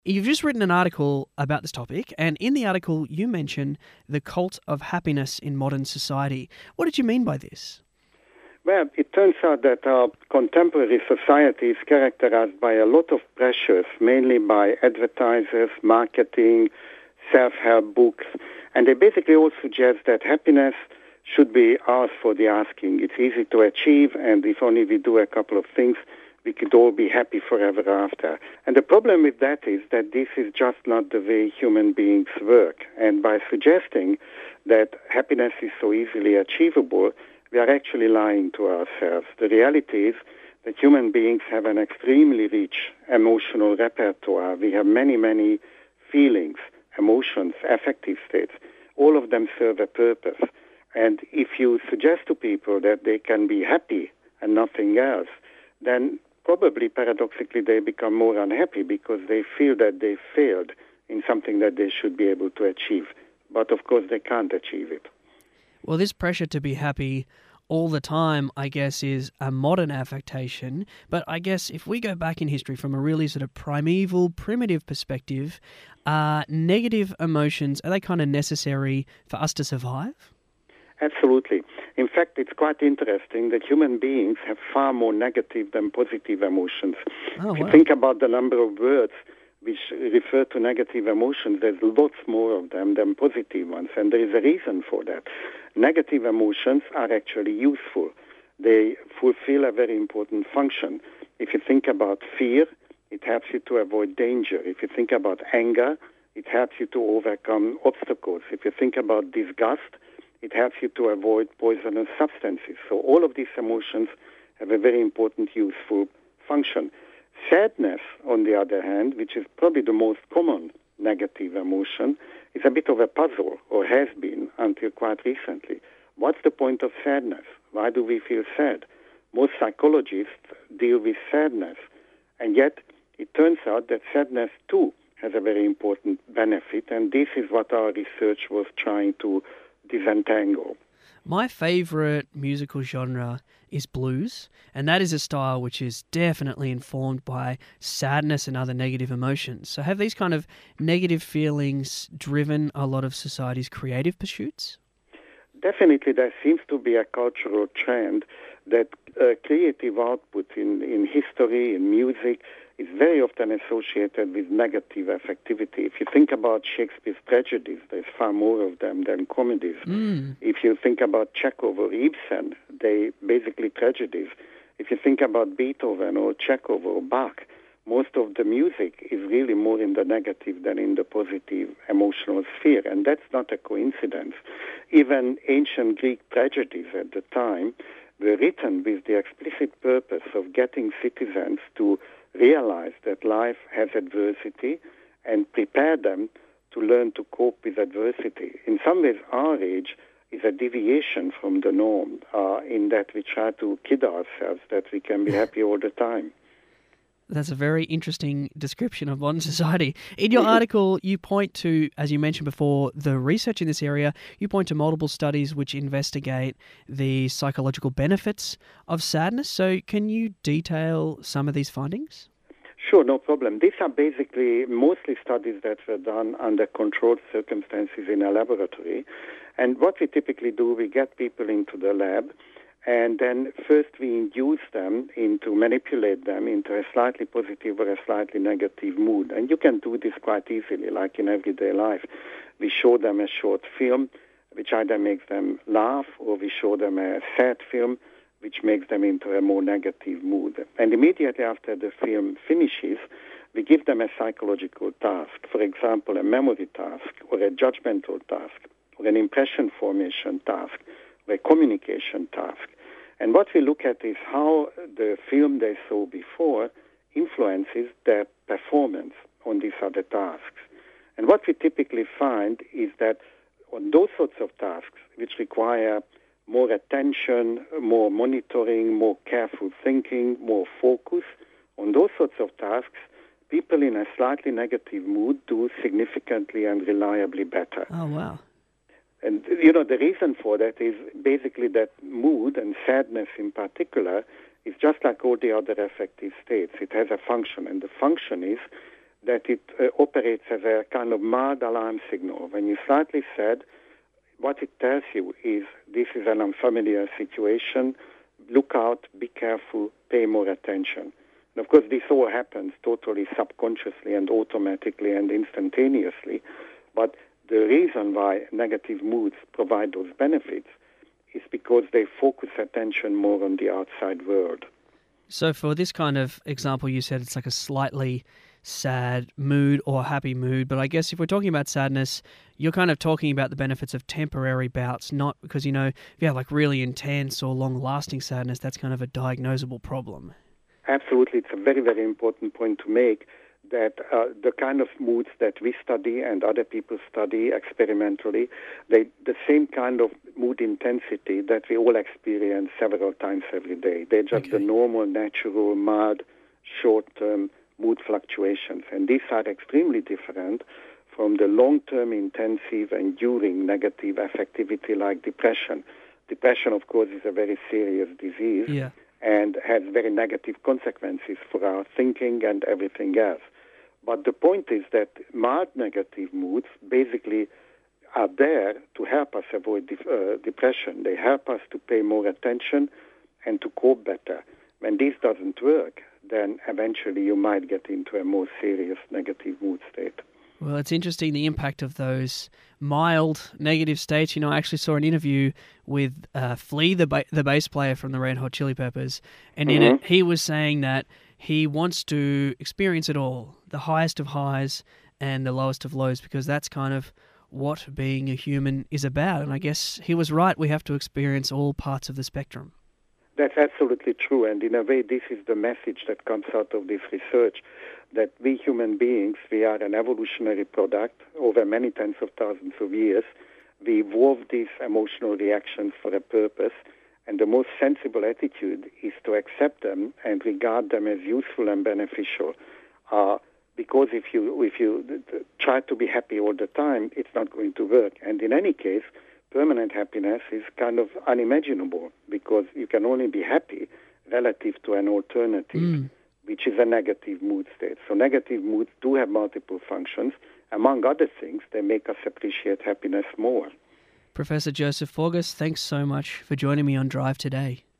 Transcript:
You've just written an article about this topic, and in the article you mention the cult of happiness in modern society. What did you mean by this? Well, it turns out that our contemporary society is characterized by a lot of pressures, mainly by advertisers, marketing, self-help books, and they basically all suggest that happiness should be ours for the asking. It's easy to achieve, and if only we do a couple of things, we could all be happy forever after. And the problem with that is that this is just not the way human beings work. And by suggesting that happiness is so easily achievable, we are actually lying to ourselves. The reality is that human beings have an extremely rich emotional repertoire. We have many, many feelings, emotions, affective states. All of them serve a purpose. And if you suggest to people that they can be happy and nothing else, then probably paradoxically they become more unhappy because they feel that they failed in something that they should be able to achieve. But of course they can't achieve it. Well, this pressure to be happy all the time, I guess, is a modern affectation. But I guess if we go back in history from a really sort of primeval, primitive perspective, negative emotions, are they kind of necessary for us to survive? Absolutely. In fact, it's quite interesting that human beings have far more negative than positive emotions. Oh, If you wow. think about the number of words which refer to negative emotions, there's lots more of them than positive ones, and there is a reason for that. Negative emotions are actually useful. They fulfill a very important function. If you think about fear, it helps you to avoid danger. If you think about anger, it helps you to overcome obstacles. If you think about disgust, it helps you to avoid poisonous substances. So all of these emotions have a very important, useful function. Sadness, on the other hand, which is probably the most common negative emotion, is a bit of a puzzle, or has been until quite recently. What's the point of sadness? Why do we feel sad? Most psychologists deal with sadness, and yet it turns out that sadness too has a very important benefit, and this is what our research was trying to disentangle. My favourite musical genre is blues, and that is a style which is definitely informed by sadness and other negative emotions. So have these kind of negative feelings driven a lot of society's creative pursuits? Definitely, there seems to be a cultural trend that creative output in history, in music, is very often associated with negative affectivity. If you think about Shakespeare's tragedies, there's far more of them than comedies. If you think about Chekhov or Ibsen, they basically tragedies. If you think about Beethoven or Chekhov or Bach, most of the music is really more in the negative than in the positive emotional sphere, and that's not a coincidence. Even ancient Greek tragedies at the time were written with the explicit purpose of getting citizens to realize that life has adversity and prepare them to learn to cope with adversity. In some ways, our age is a deviation from the norm in that we try to kid ourselves that we can be happy all the time. That's a very interesting description of modern society. In your article, you point to, as you mentioned before, the research in this area. You point to multiple studies which investigate the psychological benefits of sadness. So can you detail some of these findings? Sure, no problem. These are basically mostly studies that were done under controlled circumstances in a laboratory. And what we typically do, we get people into the lab, and then first we induce them into manipulate them into a slightly positive or a slightly negative mood. And you can do this quite easily, like in everyday life. We show them a short film, which either makes them laugh, or we show them a sad film, which makes them into a more negative mood. And immediately after the film finishes, we give them a psychological task, for example, a memory task, or a judgmental task, or an impression formation task, or a communication task. And what we look at is how the film they saw before influences their performance on these other tasks. And what we typically find is that on those sorts of tasks, which require more attention, more monitoring, more careful thinking, more focus, on those sorts of tasks, people in a slightly negative mood do significantly and reliably better. Oh, wow. And, you know, the reason for that is basically that mood, and sadness in particular, is just like all the other affective states. It has a function, and the function is that it operates as a kind of mild alarm signal. When you're slightly sad, what it tells you is this is an unfamiliar situation. Look out, be careful, pay more attention. And of course, this all happens totally subconsciously and automatically and instantaneously. But the reason why negative moods provide those benefits is because they focus attention more on the outside world. So for this kind of example, you said it's like a slightly sad mood or happy mood. But I guess if we're talking about sadness, you're kind of talking about the benefits of temporary bouts, not because, if you have like really intense or long-lasting sadness, that's kind of a diagnosable problem. Absolutely. It's a very, very important point to make that the kind of moods that we study and other people study experimentally, the same kind of mood intensity that we all experience several times every day. They're just the normal, natural, mild, short-term mood fluctuations. And these are extremely different from the long-term, intensive, enduring negative affectivity like depression. Depression, of course, is a very serious disease and has very negative consequences for our thinking and everything else. But the point is that mild negative moods basically are there to help us avoid depression. They help us to pay more attention and to cope better. When this doesn't work, then eventually you might get into a more serious negative mood state. Well, it's interesting the impact of those mild negative states. I actually saw an interview with Flea, the bass player from the Red Hot Chili Peppers, and in it he was saying that he wants to experience it all, the highest of highs and the lowest of lows, because that's kind of what being a human is about. And I guess he was right. We have to experience all parts of the spectrum. That's absolutely true. And in a way, this is the message that comes out of this research, that we human beings, we are an evolutionary product over many tens of thousands of years. We evolved these emotional reactions for a purpose. And the most sensible attitude is to accept them and regard them as useful and beneficial. Because if you try to be happy all the time, it's not going to work. And in any case, permanent happiness is kind of unimaginable because you can only be happy relative to an alternative, which is a negative mood state. So negative moods do have multiple functions. Among other things, they make us appreciate happiness more. Professor Joseph Forgas, thanks so much for joining me on Drive today.